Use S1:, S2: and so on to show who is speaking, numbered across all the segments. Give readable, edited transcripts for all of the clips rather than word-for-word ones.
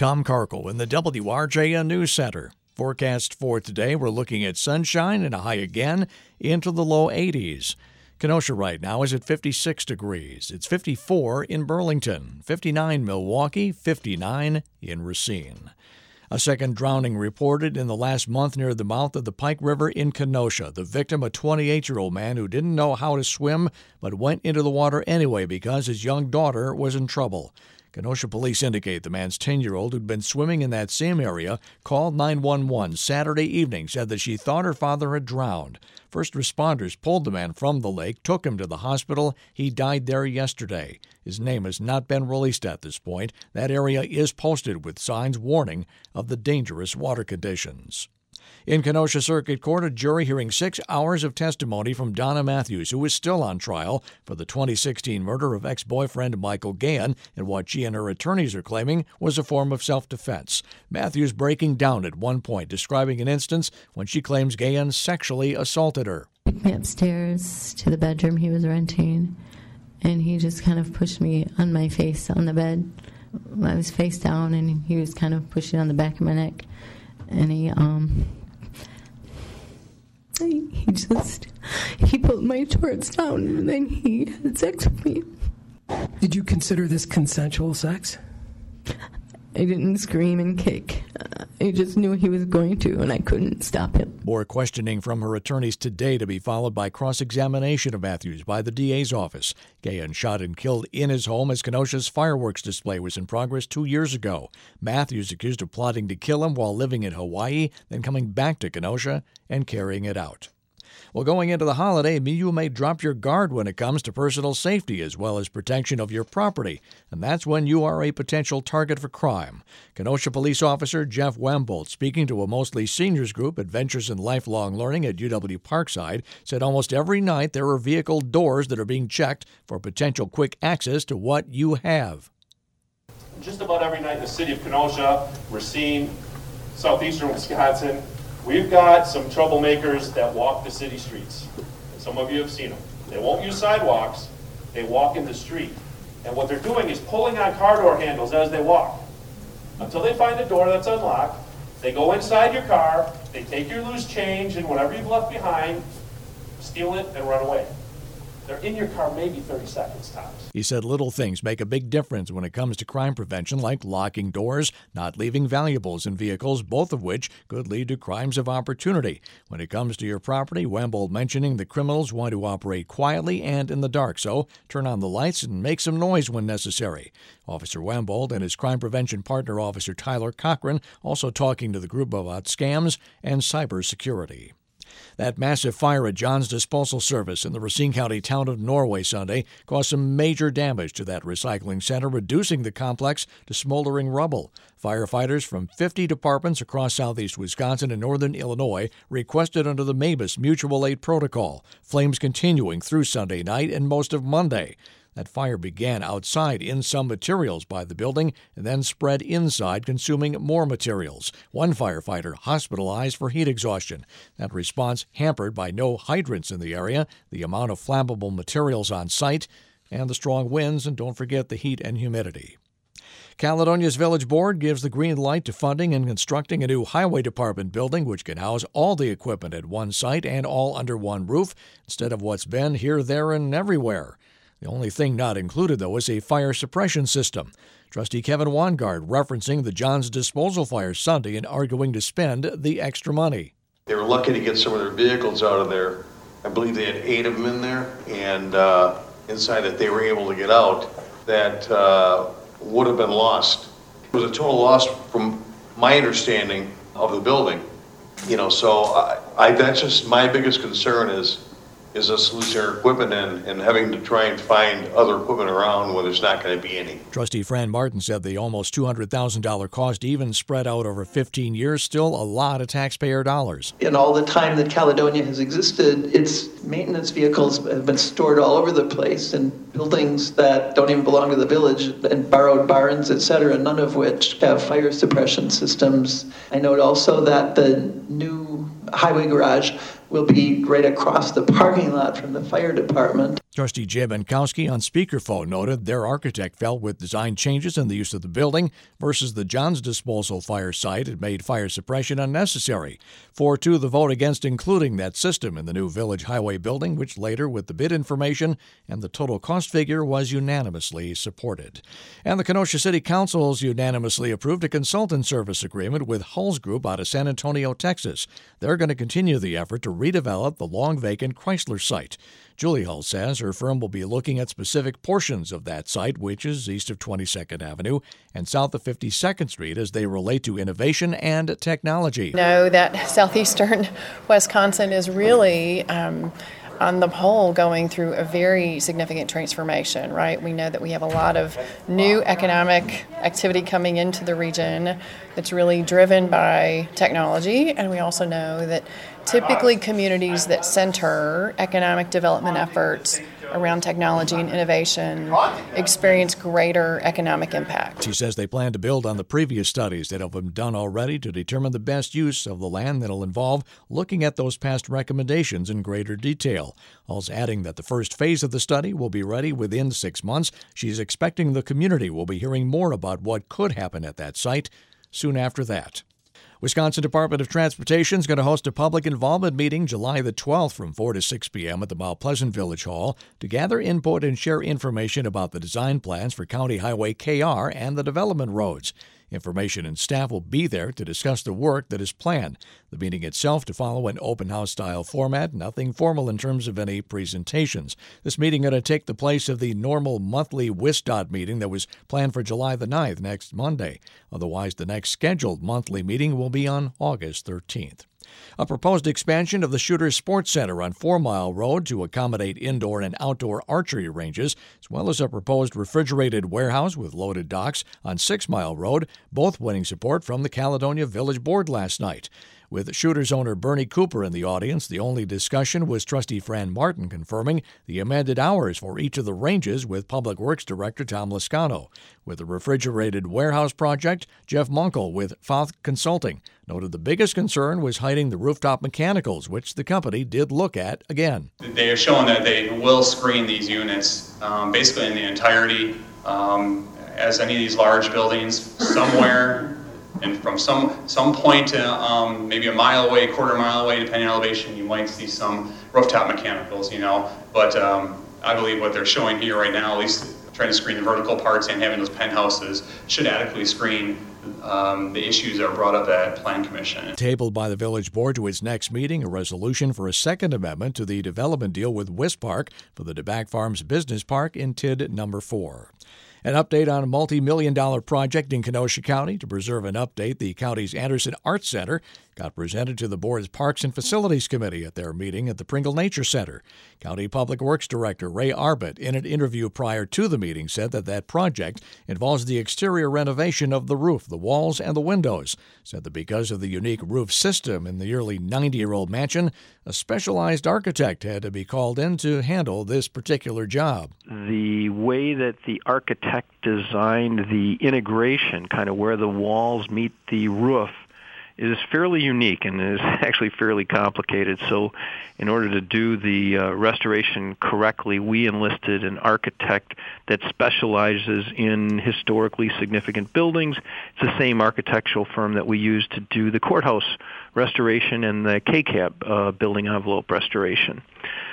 S1: Tom Karkel in the WRJN News Center. Forecast for today, we're looking at sunshine and a high again into the low 80s. Kenosha right now is at 56 degrees. It's 54 in Burlington, 59 Milwaukee, 59 in Racine. A second drowning reported in the last month near the mouth of the Pike River in Kenosha. The victim, a 28-year-old man who didn't know how to swim but went into the water anyway because his young daughter was in trouble. Kenosha police indicate the man's 10-year-old who'd been swimming in that same area called 911 Saturday evening, said that she thought her father had drowned. First responders pulled the man from the lake, took him to the hospital. He died there yesterday. His name has not been released at this point. That area is posted with signs warning of the dangerous water conditions. In Kenosha Circuit Court, a jury hearing 6 hours of testimony from Donna Matthews, who is still on trial for the 2016 murder of ex-boyfriend Michael Gahan in what she and her attorneys are claiming was a form of self-defense. Matthews breaking down at one point, describing an instance when she claims Gahan sexually assaulted her.
S2: He took me upstairs to the bedroom he was renting, and he just kind of pushed me on my face on the bed. I was face down, and he was kind of pushing on the back of my neck, and he pulled my shorts down, and then he had sex with me.
S3: Did you consider this consensual sex?
S2: I didn't scream and kick. I just knew he was going to, and I couldn't stop him.
S1: More questioning from her attorneys today to be followed by cross-examination of Matthews by the DA's office. Gahan shot and killed in his home as Kenosha's fireworks display was in progress 2 years ago. Matthews accused of plotting to kill him while living in Hawaii, then coming back to Kenosha and carrying it out. Well, going into the holiday, you may drop your guard when it comes to personal safety as well as protection of your property, and that's when you are a potential target for crime. Kenosha Police Officer Jeff Wambold, speaking to a mostly seniors group, Adventures in Lifelong Learning at UW Parkside, said almost every night there are vehicle doors that are being checked for potential quick access to what you have.
S4: Just about every night in the city of Kenosha, Racine, southeastern Wisconsin, we've got some troublemakers that walk the city streets. And some of you have seen them. They won't use sidewalks, they walk in the street. And what they're doing is pulling on car door handles as they walk. Until they find a door that's unlocked, they go inside your car, they take your loose change and whatever you've left behind, steal it and run away. They're in your car maybe 30 seconds tops.
S1: He said little things make a big difference when it comes to crime prevention, like locking doors, not leaving valuables in vehicles, both of which could lead to crimes of opportunity. When it comes to your property, Wambold mentioning the criminals want to operate quietly and in the dark, so turn on the lights and make some noise when necessary. Officer Wambold and his crime prevention partner, Officer Tyler Cochran, also talking to the group about scams and cybersecurity. That massive fire at John's Disposal Service in the Racine County town of Norway Sunday caused some major damage to that recycling center, reducing the complex to smoldering rubble. Firefighters from 50 departments across southeast Wisconsin and northern Illinois requested under the MABUS Mutual Aid Protocol, flames continuing through Sunday night and most of Monday. That fire began outside in some materials by the building and then spread inside, consuming more materials. One firefighter hospitalized for heat exhaustion. That response hampered by no hydrants in the area, the amount of flammable materials on site, and the strong winds, and don't forget the heat and humidity. Caledonia's Village Board gives the green light to funding and constructing a new highway department building which can house all the equipment at one site and all under one roof, instead of what's been here, there, and everywhere. The only thing not included, though, is a fire suppression system. Trustee Kevin Wangard referencing the John's Disposal fire Sunday and arguing to spend the extra money.
S5: They were lucky to get some of their vehicles out of there. I believe they had 8 of them in there, and inside that they were able to get out that would have been lost. It was a total loss from my understanding of the building. So that's just my biggest concern is us losing our equipment and having to try and find other equipment around where there's not going to be any.
S1: Trustee Fran Martin said the almost $200,000 cost, even spread out over 15 years, still a lot of taxpayer dollars.
S6: In all the time that Caledonia has existed, its maintenance vehicles have been stored all over the place in buildings that don't even belong to the village, and borrowed barns, etc., none of which have fire suppression systems. I note also that the new highway garage will be right across the parking lot from the fire department.
S1: Trustee Jay Benkowski on speakerphone noted their architect felt with design changes in the use of the building versus the Johns Disposal fire site, it made fire suppression unnecessary. 4-2 the vote against including that system in the new Village Highway building, which later, with the bid information and the total cost figure, was unanimously supported. And the Kenosha City Council's unanimously approved a consultant service agreement with Hulls Group out of San Antonio, Texas. They're going to continue the effort to redevelop the long-vacant Chrysler site. Julie Hull says her firm will be looking at specific portions of that site, which is east of 22nd Avenue and south of 52nd Street, as they relate to innovation and technology.
S7: We know that southeastern Wisconsin is really on the whole going through a very significant transformation, right? We know that we have a lot of new economic activity coming into the region that's really driven by technology, and we also know that typically communities that center economic development efforts around technology and innovation experience greater economic impact.
S1: She says they plan to build on the previous studies that have been done already to determine the best use of the land that'll involve looking at those past recommendations in greater detail. Also adding that the first phase of the study will be ready within 6 months. She's expecting the community will be hearing more about what could happen at that site soon after that. Wisconsin Department of Transportation is going to host a public involvement meeting July the 12th from 4 to 6 p.m. at the Mount Pleasant Village Hall to gather input and share information about the design plans for County Highway KR and the development roads. Information and staff will be there to discuss the work that is planned. The meeting itself to follow an open house-style format, nothing formal in terms of any presentations. This meeting going to take the place of the normal monthly WISDOT meeting that was planned for July the 9th, next Monday. Otherwise, the next scheduled monthly meeting will be on August 13th. A proposed expansion of the Shooters Sports Center on 4 Mile Road to accommodate indoor and outdoor archery ranges, as well as a proposed refrigerated warehouse with loaded docks on 6 Mile Road, both winning support from the Caledonia Village Board last night. With Shooters owner Bernie Cooper in the audience, the only discussion was Trustee Fran Martin confirming the amended hours for each of the ranges with Public Works Director Tom Lascano. With the refrigerated warehouse project, Jeff Munkel with Fouth Consulting noted the biggest concern was hiding the rooftop mechanicals, which the company did look at again.
S8: They have shown that they will screen these units basically in the entirety, as any of these large buildings, somewhere. And from some point, maybe a mile away, quarter mile away, depending on elevation, you might see some rooftop mechanicals, But I believe what they're showing here right now, at least trying to screen the vertical parts and having those penthouses, should adequately screen the issues that are brought up at Plan Commission.
S1: Tabled by the Village Board to its next meeting, a resolution for a second amendment to the development deal with Wispark for the DeBack Farms Business Park in TID number 4. An update on a multi-million-dollar project in Kenosha County. To preserve an update, the county's Anderson Arts Center got presented to the board's Parks and Facilities Committee at their meeting at the Pringle Nature Center. County Public Works Director Ray Arbett, in an interview prior to the meeting, said that project involves the exterior renovation of the roof, the walls, and the windows. Said that because of the unique roof system in the nearly 90-year-old mansion, a specialized architect had to be called in to handle this particular job.
S9: The way that the architect designed the integration, kind of where the walls meet the roof, is fairly unique and is actually fairly complicated. So in order to do the restoration correctly, we enlisted an architect that specializes in historically significant buildings. It's the same architectural firm that we use to do the courthouse restoration and the KCAB building envelope restoration.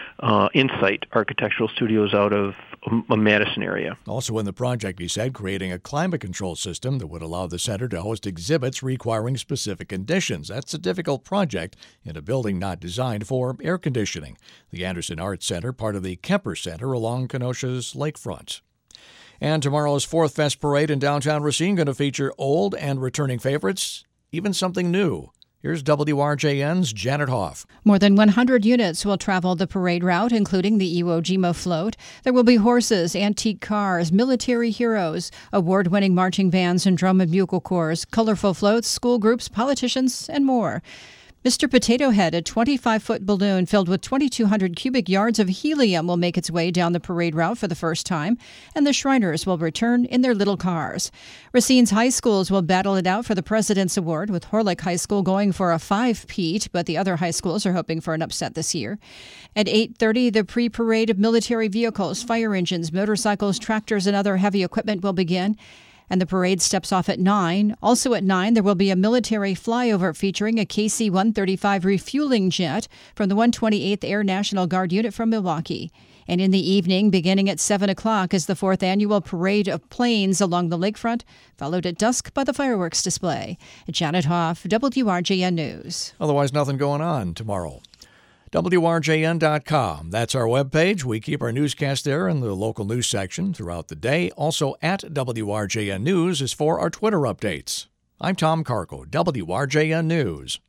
S9: Insight Architectural Studios out of Madison area.
S1: Also in the project, he said, creating a climate control system that would allow the center to host exhibits requiring specific conditions. That's a difficult project in a building not designed for air conditioning. The Anderson Arts Center, part of the Kemper Center along Kenosha's lakefront. And tomorrow's Fourth Fest Parade in downtown Racine going to feature old and returning favorites, even something new. Here's WRJN's Janet Hoff.
S10: More than 100 units will travel the parade route, including the Iwo Jima float. There will be horses, antique cars, military heroes, award-winning marching bands and drum and bugle corps, colorful floats, school groups, politicians, and more. Mr. Potato Head, a 25-foot balloon filled with 2,200 cubic yards of helium, will make its way down the parade route for the first time, and the Shriners will return in their little cars. Racine's high schools will battle it out for the President's Award, with Horlick High School going for a 5-peat, but the other high schools are hoping for an upset this year. At 8:30, the pre-parade of military vehicles, fire engines, motorcycles, tractors, and other heavy equipment will begin. And the parade steps off at 9. Also at 9, there will be a military flyover featuring a KC-135 refueling jet from the 128th Air National Guard unit from Milwaukee. And in the evening, beginning at 7 o'clock, is the 4th annual parade of planes along the lakefront, followed at dusk by the fireworks display. Janet Hoff, WRJN News.
S1: Otherwise, nothing going on tomorrow. WRJN.com. That's our webpage. We keep our newscast there in the local news section throughout the day. Also at WRJN News is for our Twitter updates. I'm Tom Carco, WRJN News.